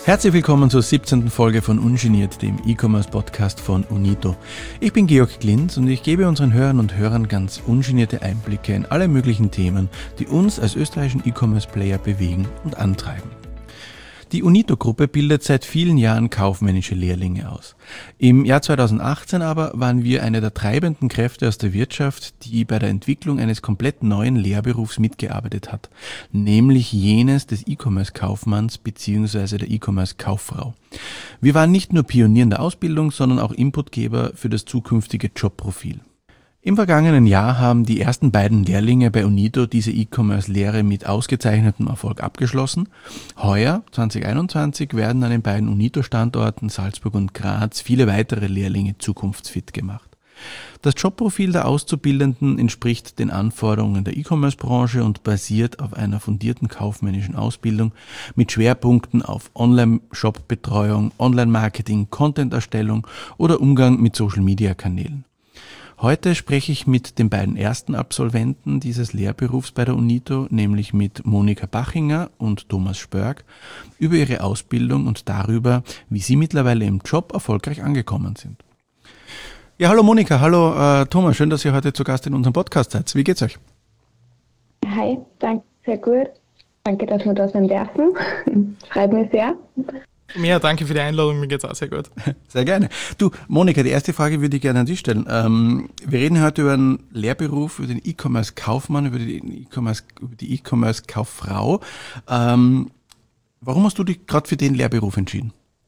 Herzlich willkommen zur 17. Folge von Ungeniert, dem E-Commerce-Podcast von Unito. Ich bin Georg Glintz und ich gebe unseren Hörern und Hörern ganz ungenierte Einblicke in alle möglichen Themen, die uns als österreichischen E-Commerce-Player bewegen und antreiben. Die Unito-Gruppe bildet seit vielen Jahren kaufmännische Lehrlinge aus. Im Jahr 2018 aber waren wir eine der treibenden Kräfte aus der Wirtschaft, die bei der Entwicklung eines komplett neuen Lehrberufs mitgearbeitet hat, nämlich jenes des E-Commerce-Kaufmanns bzw. der E-Commerce-Kauffrau. Wir waren nicht nur Pionier in der Ausbildung, sondern auch Inputgeber für das zukünftige Jobprofil. Im vergangenen Jahr haben die ersten beiden Lehrlinge bei Unito diese E-Commerce-Lehre mit ausgezeichnetem Erfolg abgeschlossen. Heuer, 2021, werden an den beiden Unito-Standorten Salzburg und Graz viele weitere Lehrlinge zukunftsfit gemacht. Das Jobprofil der Auszubildenden entspricht den Anforderungen der E-Commerce-Branche und basiert auf einer fundierten kaufmännischen Ausbildung mit Schwerpunkten auf Online-Shop-Betreuung, Online-Marketing, Content-Erstellung oder Umgang mit Social-Media-Kanälen. Heute spreche ich mit den beiden ersten Absolventen dieses Lehrberufs bei der Unito, nämlich mit Monika Bachinger und Thomas Spörg, über ihre Ausbildung und darüber, wie sie mittlerweile im Job erfolgreich angekommen sind. Ja, hallo Monika, hallo Thomas, schön, dass ihr heute zu Gast in unserem Podcast seid. Wie geht's euch? Hi, danke, sehr gut. Danke, dass wir da sein dürfen. Freut mich sehr. Ja, danke für die Einladung, mir geht's auch sehr gut. Sehr gerne. Du, Monika, die erste Frage würde ich gerne an dich stellen. Wir reden heute über einen Lehrberuf, über den E-Commerce-Kaufmann, über die E-Commerce-Kauffrau. Warum hast du dich gerade für den Lehrberuf entschieden?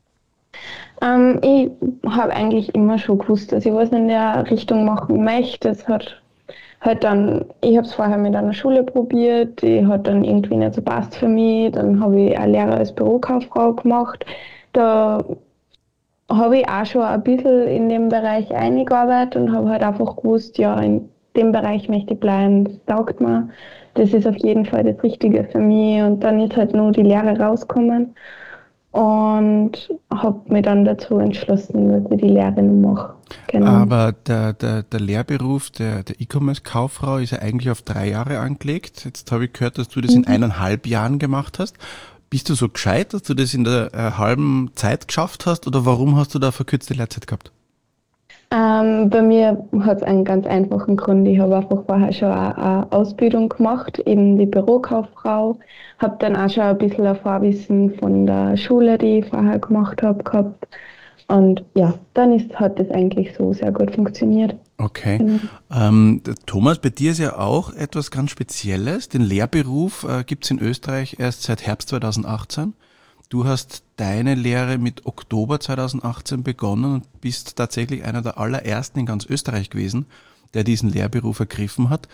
Ich habe eigentlich immer schon gewusst, dass ich was in der Richtung machen möchte. Das hat halt dann, ich habe es vorher mit einer Schule probiert, die hat dann irgendwie nicht so passt für mich. Dann habe ich eine Lehre als Bürokauffrau gemacht. Da habe ich auch schon ein bisschen in dem Bereich eingearbeitet und habe halt einfach gewusst, ja, in dem Bereich möchte ich bleiben. Das taugt mir. Das ist auf jeden Fall das Richtige für mich. Und dann ist halt nur die Lehre rausgekommen. Und habe mich dann dazu entschlossen, dass ich die Lehre noch mache. Genau. Aber der Lehrberuf der E-Commerce-Kauffrau ist ja eigentlich auf 3 Jahre angelegt. Jetzt habe ich gehört, dass du das in 1,5 Jahren gemacht hast. Bist du so gescheit, dass du das in der halben Zeit geschafft hast oder warum hast du da verkürzte Lehrzeit gehabt? Bei mir hat es einen ganz einfachen Grund. Ich habe einfach vorher schon eine Ausbildung gemacht, eben die Bürokauffrau. Habe dann auch schon ein bisschen ein Vorwissen von der Schule, die ich vorher gemacht habe, gehabt. Und ja, dann hat das eigentlich so sehr gut funktioniert. Okay. Genau. Thomas, bei dir ist ja auch etwas ganz Spezielles. Den Lehrberuf gibt es in Österreich erst seit Herbst 2018. Du hast deine Lehre mit Oktober 2018 begonnen und bist tatsächlich einer der allerersten in ganz Österreich gewesen, der diesen Lehrberuf ergriffen hat.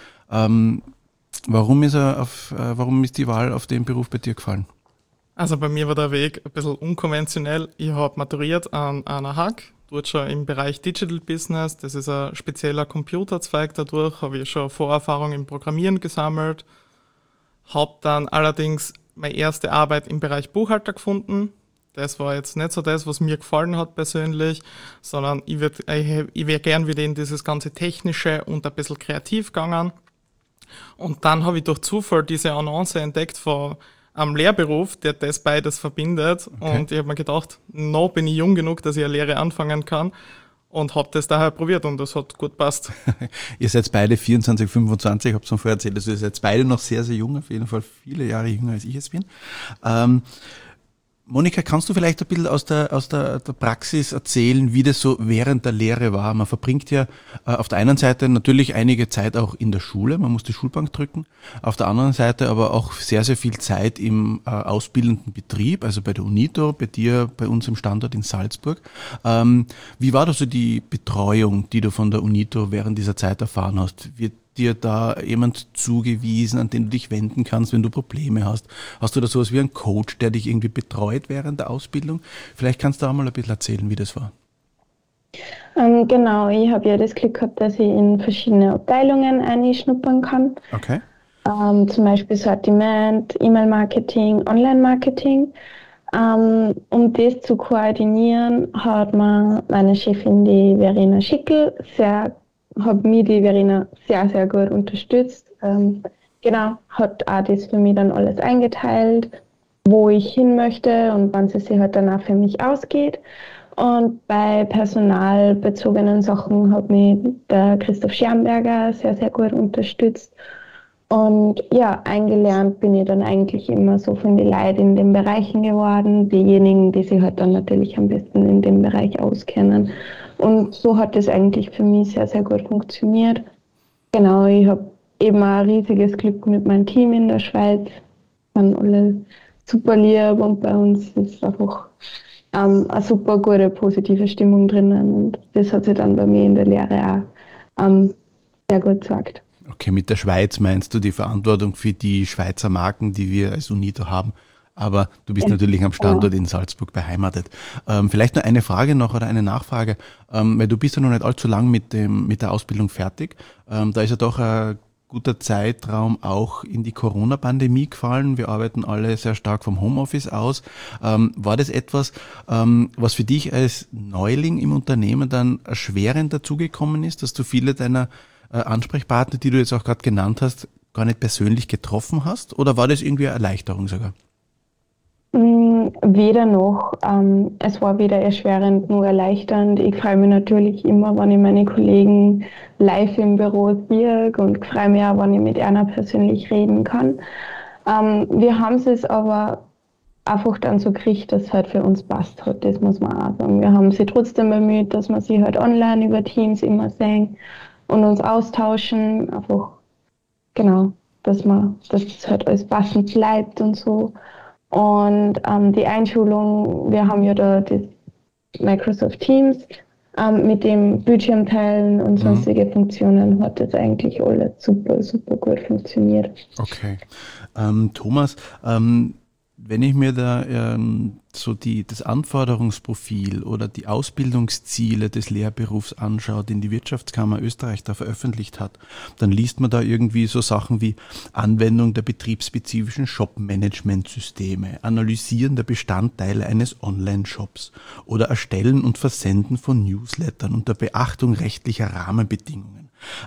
Warum ist die Wahl auf den Beruf bei dir gefallen? Also bei mir war der Weg ein bisschen unkonventionell. Ich habe maturiert an einer HAG, dort schon im Bereich Digital Business. Das ist ein spezieller Computerzweig dadurch, habe ich schon Vorerfahrung im Programmieren gesammelt. Habe dann allerdings meine erste Arbeit im Bereich Buchhalter gefunden. Das war jetzt nicht so das, was mir gefallen hat persönlich, sondern ich wäre gern wieder in dieses ganze Technische und ein bisschen kreativ gegangen. Und dann habe ich durch Zufall diese Annonce entdeckt von einem Lehrberuf, der das beides verbindet. Okay. Und ich habe mir gedacht, noch bin ich jung genug, dass ich eine Lehre anfangen kann. Und habe das daher probiert und das hat gut passt. Ihr seid beide 24, 25, ich habe es schon vorher erzählt, also ihr seid beide noch sehr, sehr jung, auf jeden Fall viele Jahre jünger als ich es bin. Monika, kannst du vielleicht ein bisschen aus der Praxis erzählen, wie das so während der Lehre war? Man verbringt ja auf der einen Seite natürlich einige Zeit auch in der Schule, man muss die Schulbank drücken, auf der anderen Seite aber auch sehr, sehr viel Zeit im ausbildenden Betrieb, also bei der Unito, bei dir, bei uns im Standort in Salzburg. Wie war da so die Betreuung, die du von der Unito während dieser Zeit erfahren hast? Wird dir da jemand zugewiesen, an den du dich wenden kannst, wenn du Probleme hast? Hast du da sowas wie einen Coach, der dich irgendwie betreut während der Ausbildung? Vielleicht kannst du auch mal ein bisschen erzählen, wie das war. Genau, ich habe ja das Glück gehabt, dass ich in verschiedene Abteilungen einschnuppern kann. Okay. Zum Beispiel Sortiment, E-Mail-Marketing, Online-Marketing. Um das zu koordinieren, hat mir meine Chefin, die Verena Schickel, hat mich die Verena sehr, sehr gut unterstützt. Hat auch das für mich dann alles eingeteilt. wo ich hin möchte und wann es sich halt dann auch für mich ausgeht. Und bei personalbezogenen Sachen hat mich der Christoph Schermberger sehr, sehr gut unterstützt. Und ja, eingelernt bin ich dann eigentlich immer so von den Leuten in den Bereichen geworden, diejenigen, die sich halt dann natürlich am besten in dem Bereich auskennen. Und so hat es eigentlich für mich sehr, sehr gut funktioniert. Genau, ich habe eben ein riesiges Glück mit meinem Team in der Schweiz. Sind alle super lieb und bei uns ist einfach eine super gute, positive Stimmung drinnen. Und das hat sich dann bei mir in der Lehre auch sehr gut gezeigt. Okay, mit der Schweiz meinst du die Verantwortung für die Schweizer Marken, die wir als UNITO haben. Aber du bist natürlich am Standort in Salzburg beheimatet. Vielleicht nur eine Frage noch oder eine Nachfrage, weil du bist ja noch nicht allzu lang mit der Ausbildung fertig. Da ist ja doch ein guter Zeitraum auch in die Corona-Pandemie gefallen. Wir arbeiten alle sehr stark vom Homeoffice aus. War das etwas, was für dich als Neuling im Unternehmen dann erschwerend dazugekommen ist, dass du viele deiner Ansprechpartner, die du jetzt auch gerade genannt hast, gar nicht persönlich getroffen hast? Oder war das irgendwie eine Erleichterung sogar? Weder noch. Es war weder erschwerend noch erleichternd. Ich freue mich natürlich immer, wenn ich meine Kollegen live im Büro sehe und freue mich auch, wenn ich mit einer persönlich reden kann. Wir haben es aber einfach dann so gekriegt, dass es halt für uns passt hat. Das muss man auch sagen. Wir haben sie trotzdem bemüht, dass wir sie halt online über Teams immer sehen und uns austauschen. Einfach, genau, dass es halt alles passend bleibt und so. Und die Einschulung, wir haben ja da das Microsoft Teams mit dem Bildschirmteilen und sonstige Funktionen hat das eigentlich alles super, super gut funktioniert. Okay. Thomas, wenn ich mir da so das Anforderungsprofil oder die Ausbildungsziele des Lehrberufs anschaue, den die Wirtschaftskammer Österreich da veröffentlicht hat, dann liest man da irgendwie so Sachen wie Anwendung der betriebsspezifischen Shop-Management-Systeme, Analysieren der Bestandteile eines Online-Shops oder Erstellen und Versenden von Newslettern unter Beachtung rechtlicher Rahmenbedingungen.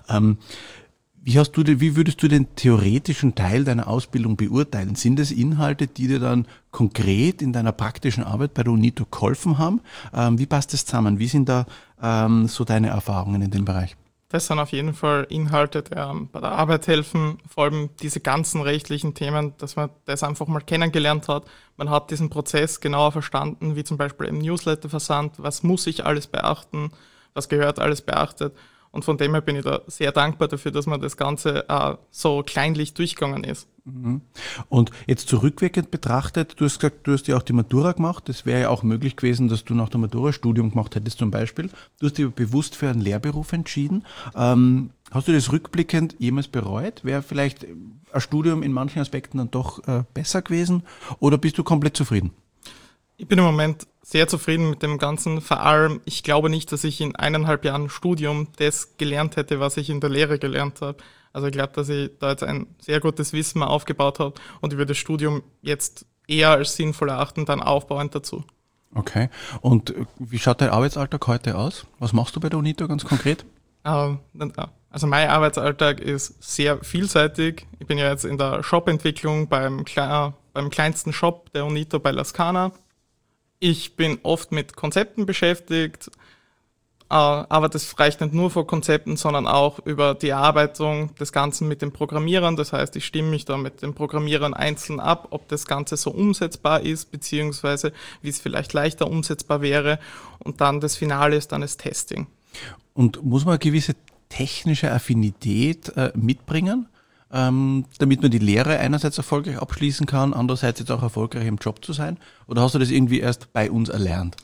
Wie würdest du den theoretischen Teil deiner Ausbildung beurteilen? Sind es Inhalte, die dir dann konkret in deiner praktischen Arbeit bei der UNITO geholfen haben? Wie passt das zusammen? Wie sind da so deine Erfahrungen in dem Bereich? Das sind auf jeden Fall Inhalte, die bei der Arbeit helfen, vor allem diese ganzen rechtlichen Themen, dass man das einfach mal kennengelernt hat. Man hat diesen Prozess genauer verstanden, wie zum Beispiel im Newsletterversand, was muss ich alles beachten, was gehört alles beachtet. Und von dem her bin ich da sehr dankbar dafür, dass man das Ganze so kleinlich durchgegangen ist. Und jetzt zurückwirkend betrachtet, du hast gesagt, du hast ja auch die Matura gemacht. Das wäre ja auch möglich gewesen, dass du nach der Matura Studium gemacht hättest zum Beispiel. Du hast dich bewusst für einen Lehrberuf entschieden. Hast du das rückblickend jemals bereut? Wäre vielleicht ein Studium in manchen Aspekten dann doch besser gewesen? Oder bist du komplett zufrieden? Ich bin im Moment sehr zufrieden mit dem Ganzen. Vor allem, ich glaube nicht, dass ich in 1,5 Jahren Studium das gelernt hätte, was ich in der Lehre gelernt habe. Also ich glaube, dass ich da jetzt ein sehr gutes Wissen mal aufgebaut habe und ich würde das Studium jetzt eher als sinnvoll erachten, dann aufbauend dazu. Okay. Und wie schaut dein Arbeitsalltag heute aus? Was machst du bei der UNITO ganz konkret? Also mein Arbeitsalltag ist sehr vielseitig. Ich bin ja jetzt in der Shop-Entwicklung beim kleinsten Shop der UNITO bei Laskana. Ich bin oft mit Konzepten beschäftigt, aber das reicht nicht nur vor Konzepten, sondern auch über die Erarbeitung des Ganzen mit den Programmierern. Das heißt, ich stimme mich da mit den Programmierern einzeln ab, ob das Ganze so umsetzbar ist, beziehungsweise wie es vielleicht leichter umsetzbar wäre. Und dann das Finale ist dann das Testing. Und muss man eine gewisse technische Affinität mitbringen, damit man die Lehre einerseits erfolgreich abschließen kann, andererseits jetzt auch erfolgreich im Job zu sein? Oder hast du das irgendwie erst bei uns erlernt?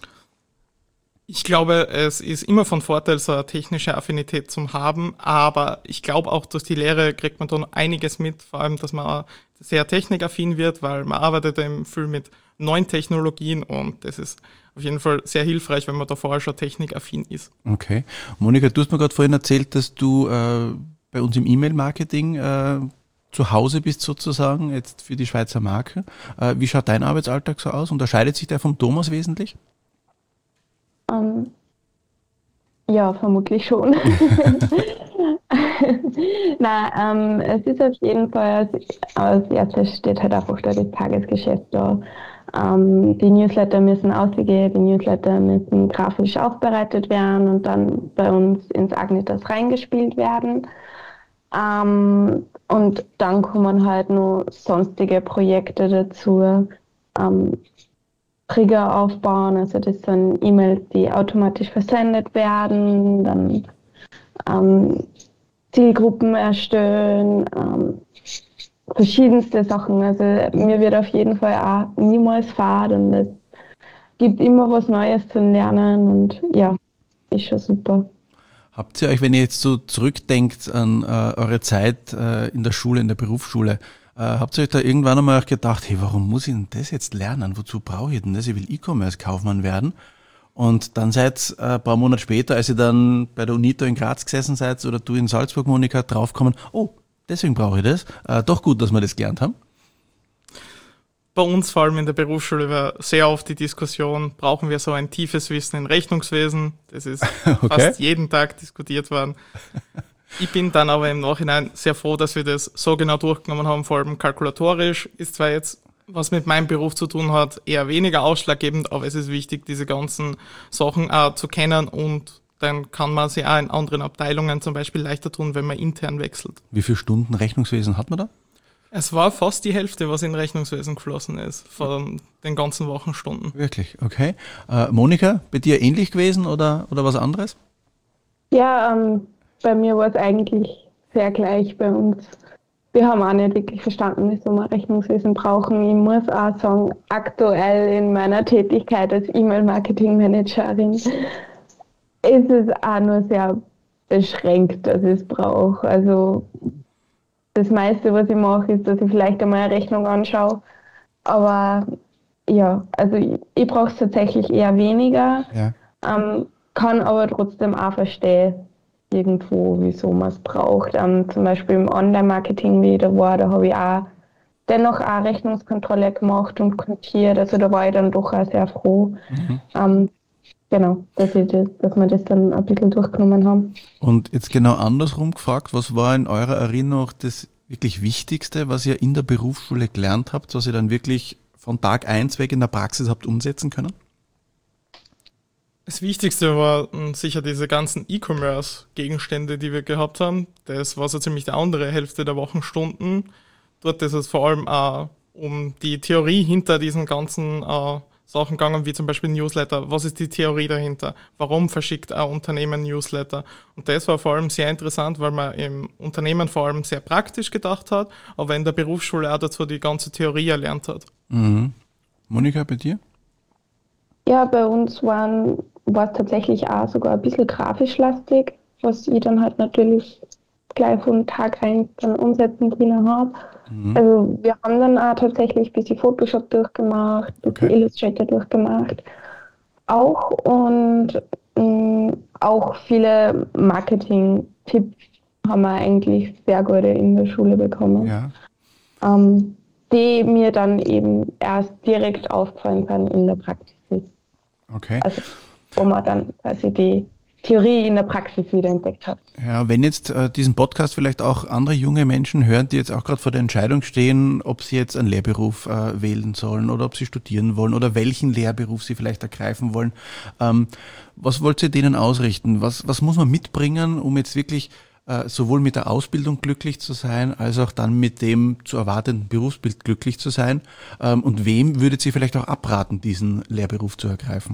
Ich glaube, es ist immer von Vorteil, so eine technische Affinität zu haben, aber ich glaube auch, durch die Lehre kriegt man da einiges mit, vor allem, dass man sehr technikaffin wird, weil man arbeitet eben viel mit neuen Technologien und das ist auf jeden Fall sehr hilfreich, wenn man da vorher schon technikaffin ist. Okay. Monika, du hast mir gerade vorhin erzählt, dass du bei uns im E-Mail-Marketing zu Hause bist sozusagen, jetzt für die Schweizer Marke. Wie schaut dein Arbeitsalltag so aus? Unterscheidet sich der vom Thomas wesentlich? Ja, vermutlich schon. Nein, es ist auf jeden Fall, als erstes steht halt einfach da das Tagesgeschäft da. Die Newsletter müssen ausgehen, die Newsletter müssen grafisch aufbereitet werden und dann bei uns ins Agnitas reingespielt werden. Und dann kommen halt noch sonstige Projekte dazu. Trigger aufbauen, also das sind E-Mails, die automatisch versendet werden, dann Zielgruppen erstellen, verschiedenste Sachen. Also mir wird auf jeden Fall auch niemals fad und es gibt immer was Neues zu lernen und ja, ist schon super. Habt ihr euch, wenn ihr jetzt so zurückdenkt an eure Zeit in der Schule, in der Berufsschule, habt ihr euch da irgendwann einmal auch gedacht, hey, warum muss ich denn das jetzt lernen? Wozu brauche ich denn das? Ich will E-Commerce-Kaufmann werden. Und dann seid ein paar Monate später, als ihr dann bei der UNITO in Graz gesessen seid oder du in Salzburg, Monika, draufkommen, oh, deswegen brauche ich das. Doch gut, dass wir das gelernt haben. Bei uns, vor allem in der Berufsschule, war sehr oft die Diskussion, brauchen wir so ein tiefes Wissen in Rechnungswesen? Das ist fast jeden Tag diskutiert worden. Ich bin dann aber im Nachhinein sehr froh, dass wir das so genau durchgenommen haben, vor allem kalkulatorisch. Ist zwar jetzt, was mit meinem Beruf zu tun hat, eher weniger ausschlaggebend, aber es ist wichtig, diese ganzen Sachen auch zu kennen und dann kann man sie auch in anderen Abteilungen zum Beispiel leichter tun, wenn man intern wechselt. Wie viele Stunden Rechnungswesen hat man da? Es war fast die Hälfte, was in Rechnungswesen geflossen ist, von den ganzen Wochenstunden. Wirklich, okay. Monika, bei dir ähnlich gewesen oder was anderes? Ja, bei mir war es eigentlich sehr gleich bei uns. Wir haben auch nicht wirklich verstanden, wieso wir Rechnungswesen brauchen. Ich muss auch sagen, aktuell in meiner Tätigkeit als E-Mail-Marketing-Managerin ist es auch nur sehr beschränkt, dass ich es brauche. Also das meiste, was ich mache, ist, dass ich vielleicht einmal eine Rechnung anschaue. Aber ja, also ich brauche es tatsächlich eher weniger, kann aber trotzdem auch verstehen, irgendwo, wieso man es braucht. Zum Beispiel im Online-Marketing, wie ich da war, da habe ich auch dennoch auch Rechnungskontrolle gemacht und kontiert. Also da war ich dann doch auch sehr froh, genau, dass wir das dann ein bisschen durchgenommen haben. Und jetzt genau andersrum gefragt, was war in eurer Erinnerung das wirklich Wichtigste, was ihr in der Berufsschule gelernt habt, was ihr dann wirklich von Tag 1 weg in der Praxis habt umsetzen können? Das Wichtigste war sicher diese ganzen E-Commerce-Gegenstände, die wir gehabt haben. Das war so ziemlich die andere Hälfte der Wochenstunden. Dort ist es vor allem auch um die Theorie hinter diesen ganzen Sachen gegangen, wie zum Beispiel Newsletter. Was ist die Theorie dahinter? Warum verschickt ein Unternehmen Newsletter? Und das war vor allem sehr interessant, weil man im Unternehmen vor allem sehr praktisch gedacht hat, aber in der Berufsschule auch dazu die ganze Theorie erlernt hat. Mhm. Monika, bei dir? Ja, bei uns war es tatsächlich auch sogar ein bisschen grafisch lastig, was ich dann halt natürlich gleich von Tag 1 dann umsetzen können habe. Also wir haben dann auch tatsächlich ein bisschen Photoshop durchgemacht, ein bisschen Illustrator durchgemacht. Auch und auch viele Marketing-Tipps haben wir eigentlich sehr gute in der Schule bekommen. Ja. Die mir dann eben erst direkt aufgefallen sind in der Praxis. Okay. Also wo man dann quasi die Theorie in der Praxis wieder entdeckt hat. Ja, wenn jetzt diesen Podcast vielleicht auch andere junge Menschen hören, die jetzt auch gerade vor der Entscheidung stehen, ob sie jetzt einen Lehrberuf wählen sollen oder ob sie studieren wollen oder welchen Lehrberuf sie vielleicht ergreifen wollen, was wollt ihr denen ausrichten? Was muss man mitbringen, um jetzt wirklich sowohl mit der Ausbildung glücklich zu sein, als auch dann mit dem zu erwartenden Berufsbild glücklich zu sein? Und wem würdet ihr vielleicht auch abraten, diesen Lehrberuf zu ergreifen?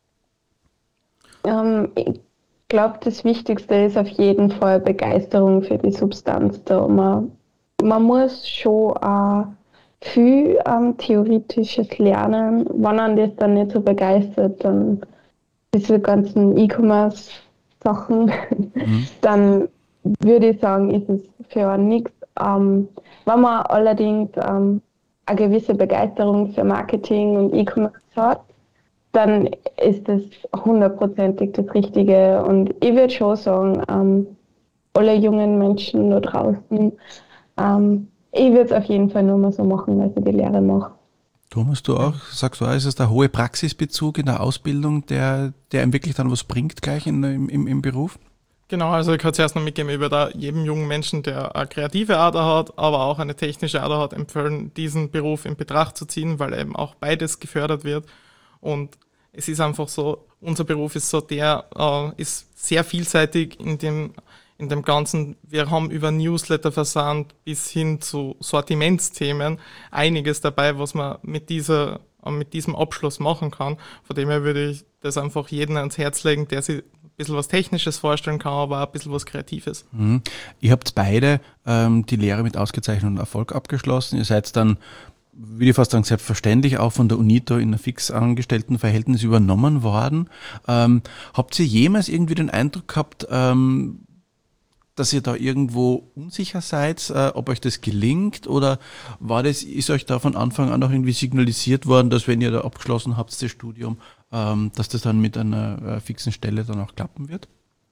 Ich glaube, das Wichtigste ist auf jeden Fall Begeisterung für die Substanz da. Man muss schon viel theoretisches lernen. Wenn man das dann nicht so begeistert, dann diese ganzen E-Commerce-Sachen, dann würde ich sagen, ist es für einen nichts. Wenn man allerdings eine gewisse Begeisterung für Marketing und E-Commerce hat, dann ist das 100%ig das Richtige. Und ich würde schon sagen, alle jungen Menschen da draußen, ich würde es auf jeden Fall nur mal so machen, weil ich die Lehre mache. Thomas, du auch? Sagst du auch, ist es der hohe Praxisbezug in der Ausbildung, der einem wirklich dann was bringt gleich im Beruf? Genau, also ich kann zuerst noch mitgeben, ich würde jedem jungen Menschen, der eine kreative Ader hat, aber auch eine technische Ader hat, empfehlen, diesen Beruf in Betracht zu ziehen, weil eben auch beides gefördert wird. Und es ist einfach so, unser Beruf ist so, der ist sehr vielseitig in dem Ganzen. Wir haben über Newsletterversand bis hin zu Sortimentsthemen einiges dabei, was man mit diesem Abschluss machen kann. Von dem her würde ich das einfach jedem ans Herz legen, der sich ein bisschen was Technisches vorstellen kann, aber auch ein bisschen was Kreatives. Mhm. Ihr habt beide die Lehre mit Auszeichnung und Erfolg abgeschlossen. Ihr seid dann, würde ich fast sagen, selbstverständlich auch von der UNITO in ein fix angestellten Verhältnis übernommen worden. Habt ihr jemals irgendwie den Eindruck gehabt, dass ihr da irgendwo unsicher seid, ob euch das gelingt, oder ist euch da von Anfang an auch irgendwie signalisiert worden, dass wenn ihr da abgeschlossen habt, das Studium, dass das dann mit einer fixen Stelle dann auch klappen wird?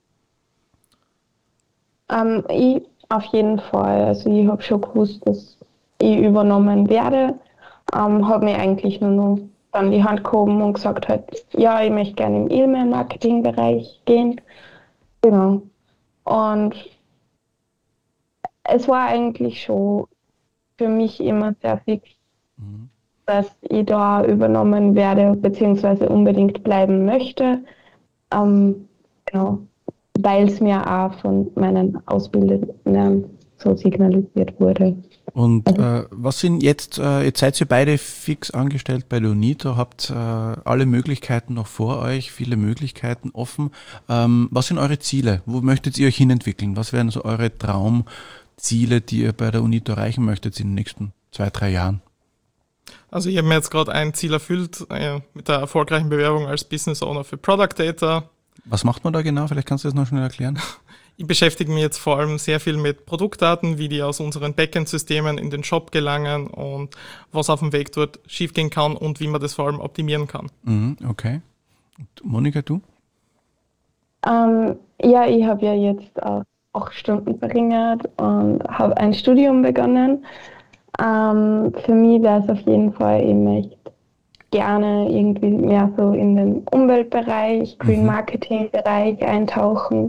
Ich auf jeden Fall. Also ich habe schon gewusst, dass ich übernommen werde. Habe mir eigentlich nur noch dann die Hand gehoben und gesagt halt, ja, ich möchte gerne im E-Mail-Marketing-Bereich gehen. Genau. Und es war eigentlich schon für mich immer sehr fix, dass ich da übernommen werde, beziehungsweise unbedingt bleiben möchte. Genau. Weil es mir auch von meinen Auszubildenden so signalisiert wurde. Und was sind jetzt seid ihr beide fix angestellt bei der UNITO, habt alle Möglichkeiten noch vor euch, viele Möglichkeiten offen. Was sind eure Ziele? Wo möchtet ihr euch hinentwickeln? Was wären so eure Traumziele, die ihr bei der UNITO erreichen möchtet in den nächsten 2-3 Jahren? Also ich habe mir jetzt gerade ein Ziel erfüllt mit der erfolgreichen Bewerbung als Business Owner für Product Data. Was macht man da genau? Vielleicht kannst du das noch schnell erklären. Ich beschäftige mich jetzt vor allem sehr viel mit Produktdaten, wie die aus unseren Backend-Systemen in den Shop gelangen und was auf dem Weg dort schiefgehen kann und wie man das vor allem optimieren kann. Okay. Und Monika, du? Ja, ich habe ja jetzt auch 8 Stunden verringert und habe ein Studium begonnen. Für mich wäre es auf jeden Fall, ich möchte gerne irgendwie mehr so in den Umweltbereich, Green Marketing Bereich eintauchen.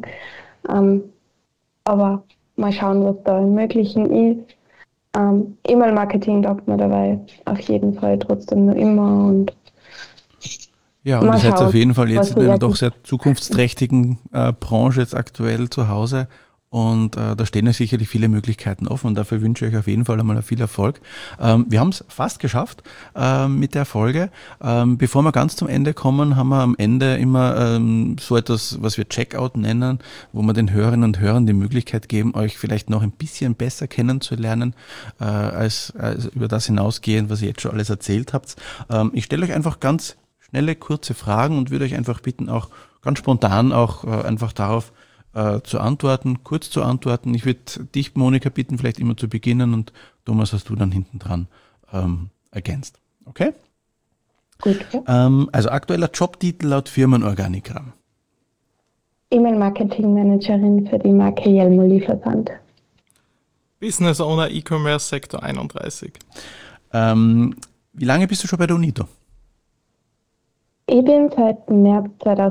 Aber mal schauen, was da im Möglichen ist. E-Mail-Marketing taugt mir dabei auf jeden Fall trotzdem noch immer. Und ja, und ihr seid auf jeden Fall jetzt in einer doch sehr zukunftsträchtigen Branche jetzt aktuell zu Hause. Und da stehen ja sicherlich viele Möglichkeiten offen und dafür wünsche ich euch auf jeden Fall einmal viel Erfolg. Wir haben es fast geschafft mit der Folge. Bevor wir ganz zum Ende kommen, haben wir am Ende immer so etwas, was wir Checkout nennen, wo wir den Hörerinnen und Hörern die Möglichkeit geben, euch vielleicht noch ein bisschen besser kennenzulernen, als über das hinausgehend, was ihr jetzt schon alles erzählt habt. Ich stelle euch einfach ganz schnelle, kurze Fragen und würde euch einfach bitten, auch ganz spontan auch einfach darauf zu antworten, kurz zu antworten. Ich würde dich, Monika, bitten, vielleicht immer zu beginnen und Thomas, hast du dann hinten dran ergänzt. Okay? Gut. Also aktueller Jobtitel laut Firmenorganigramm. E-Mail-Marketing-Managerin für die Marke Jelmoli-Versand. Business Owner E-Commerce Sektor 31. Wie lange bist du schon bei der UNITO? Ich bin seit März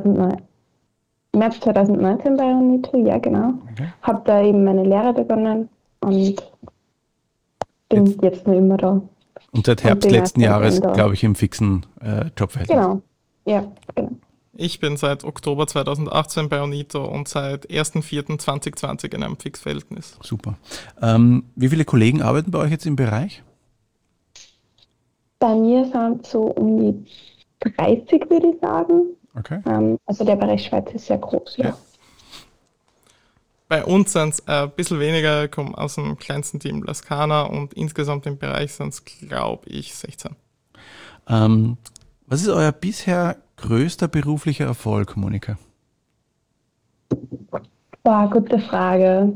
2019 bei UNITO, ja genau. Okay. Habe da eben meine Lehre begonnen und bin jetzt nur immer da. Und seit Herbst letzten Jahres, glaube ich, im fixen Jobverhältnis. Genau, ja, genau. Ich bin seit Oktober 2018 bei UNITO und seit 1.4.2020 in einem Fixverhältnis. Super. Wie viele Kollegen arbeiten bei euch jetzt im Bereich? Bei mir sind so um die 30, würde ich sagen. Okay. Also der Bereich Schweiz ist sehr groß, ja. Bei uns sind es ein bisschen weniger, kommen aus dem kleinsten Team Laskana und insgesamt im Bereich sind es, glaube ich, 16. Was ist euer bisher größter beruflicher Erfolg, Monika? Boah, gute Frage.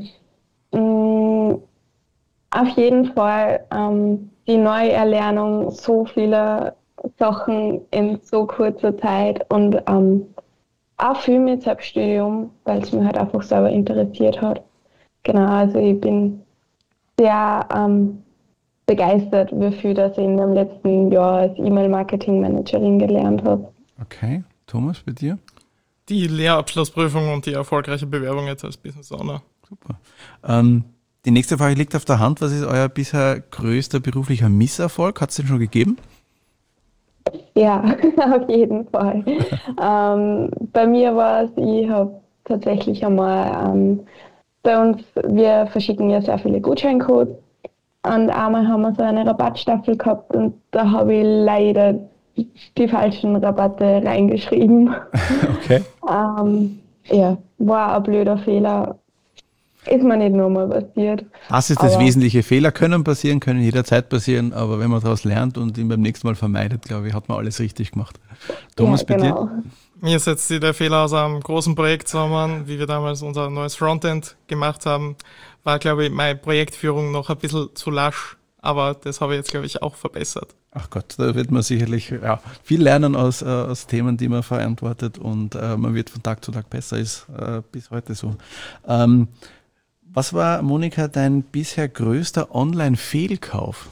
Auf jeden Fall die Neuerlernung so vieler Sachen in so kurzer Zeit und auch viel mit Selbststudium, weil es mich halt einfach selber interessiert hat. Genau, also ich bin sehr begeistert, wie viel das ich in dem letzten Jahr als E-Mail-Marketing-Managerin gelernt habe. Okay, Thomas, bei dir? die Lehrabschlussprüfung und die erfolgreiche Bewerbung jetzt als Business Owner. Super. Die nächste Frage liegt auf der Hand. Was ist euer bisher größter beruflicher Misserfolg? Hat es den schon gegeben? Ja, auf jeden Fall. Bei mir war es, ich habe tatsächlich einmal, bei uns, wir verschicken ja sehr viele Gutscheincodes und einmal haben wir so eine Rabattstaffel gehabt und da habe ich leider die falschen Rabatte reingeschrieben. Okay. Ja, war ein blöder Fehler. Ist mir nicht nochmal passiert. Das ist das Wesentliche. Fehler können passieren, können jederzeit passieren, aber wenn man daraus lernt und ihn beim nächsten Mal vermeidet, glaube ich, hat man alles richtig gemacht. Thomas, ja, genau. bei dir? Mir setzt der Fehler aus einem großen Projekt zusammen, wie wir damals unser neues Frontend gemacht haben, war, glaube ich, meine Projektführung noch ein bisschen zu lasch, aber das habe ich jetzt, glaube ich, auch verbessert. Ach Gott, da wird man sicherlich viel lernen aus Themen, die man verantwortet und man wird von Tag zu Tag besser, ist bis heute so. Was war, Monika, dein bisher größter Online-Fehlkauf?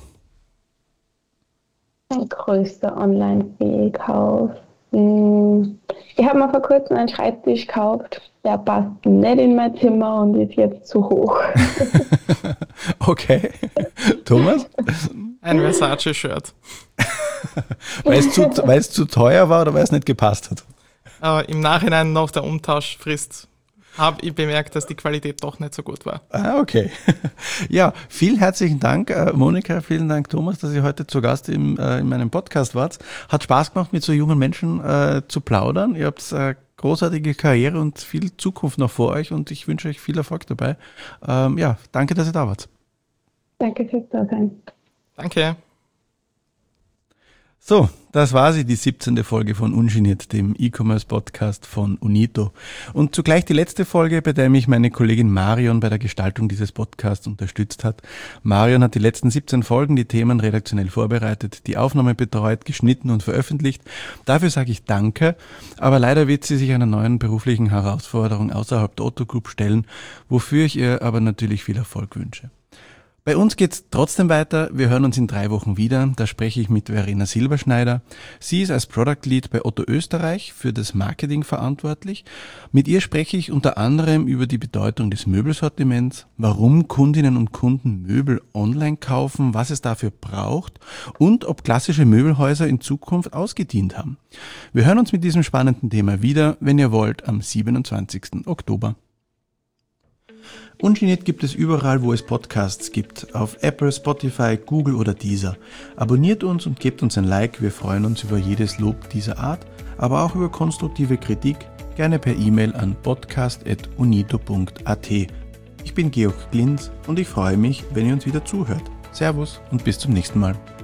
Mein größter Online-Fehlkauf. Ich habe mir vor kurzem einen Schreibtisch gekauft, der passt nicht in mein Zimmer und ist jetzt zu hoch. Okay. Thomas? Ein Versace-Shirt. Weil es zu teuer war oder weil es nicht gepasst hat? Im Nachhinein nach der Umtauschfrist habe ich bemerkt, dass die Qualität doch nicht so gut war. Okay. Ja, vielen herzlichen Dank, Monika, vielen Dank, Thomas, dass ihr heute zu Gast in meinem Podcast wart. Hat Spaß gemacht, mit so jungen Menschen zu plaudern. Ihr habt großartige Karriere und viel Zukunft noch vor euch und ich wünsche euch viel Erfolg dabei. Danke, dass ihr da wart. Danke fürs Dasein. Danke. So, das war sie, die 17. Folge von Ungeniert, dem E-Commerce-Podcast von Unito. Und zugleich die letzte Folge, bei der mich meine Kollegin Marion bei der Gestaltung dieses Podcasts unterstützt hat. Marion hat die letzten 17 Folgen die Themen redaktionell vorbereitet, die Aufnahme betreut, geschnitten und veröffentlicht. Dafür sage ich Danke, aber leider wird sie sich einer neuen beruflichen Herausforderung außerhalb der Otto Group stellen, wofür ich ihr aber natürlich viel Erfolg wünsche. Bei uns geht's trotzdem weiter. Wir hören uns in 3 Wochen wieder. Da spreche ich mit Verena Silberschneider. Sie ist als Product Lead bei Otto Österreich für das Marketing verantwortlich. Mit ihr spreche ich unter anderem über die Bedeutung des Möbelsortiments, warum Kundinnen und Kunden Möbel online kaufen, was es dafür braucht und ob klassische Möbelhäuser in Zukunft ausgedient haben. Wir hören uns mit diesem spannenden Thema wieder, wenn ihr wollt, am 27. Oktober. Ungeniert gibt es überall, wo es Podcasts gibt, auf Apple, Spotify, Google oder Deezer. Abonniert uns und gebt uns ein Like, wir freuen uns über jedes Lob dieser Art, aber auch über konstruktive Kritik, gerne per E-Mail an podcast@unito.at. Ich bin Georg Glinz und ich freue mich, wenn ihr uns wieder zuhört. Servus und bis zum nächsten Mal.